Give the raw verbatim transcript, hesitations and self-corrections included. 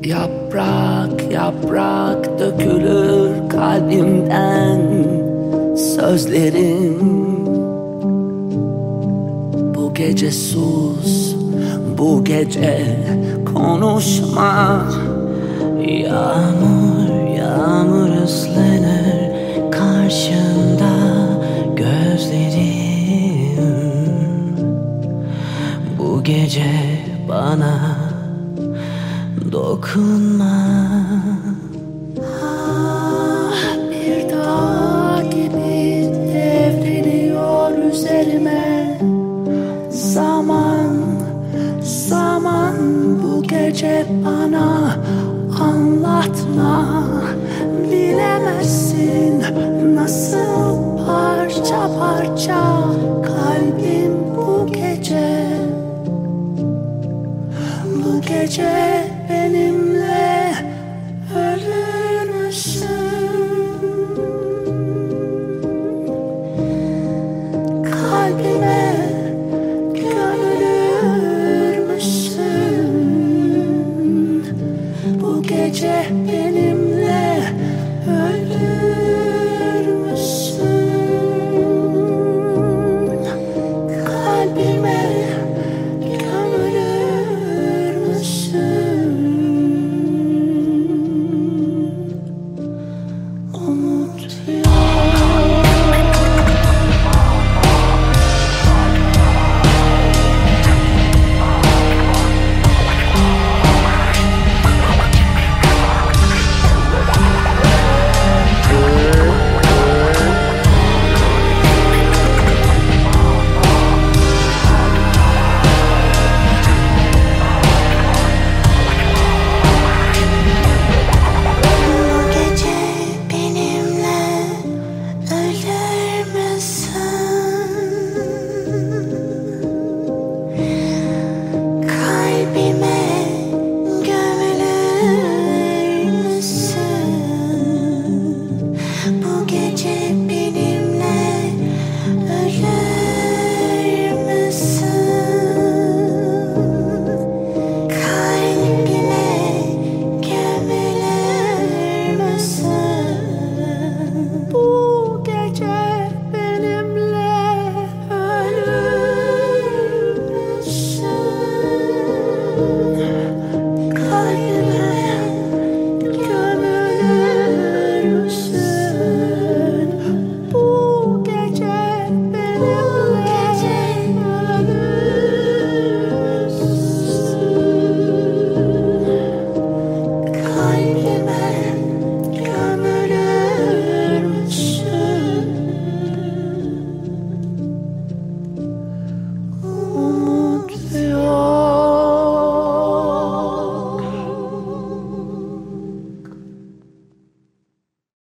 Yaprak yaprak dökülür kalbimden sözlerim. Bu gece sus, bu gece konuşma. Yağmur yağmur ıslanır karşında gözlerim. Bu gece bana dokunma. Ah, bir dağ gibi devriliyor üzerime. Zaman, zaman bu gece bana anlatma. Bilemezsin nasıl parça parça kalbim bu gece. Bu gece benimle ölür müsün? Kalbime gömülür müsün? Bu gece benimle ölür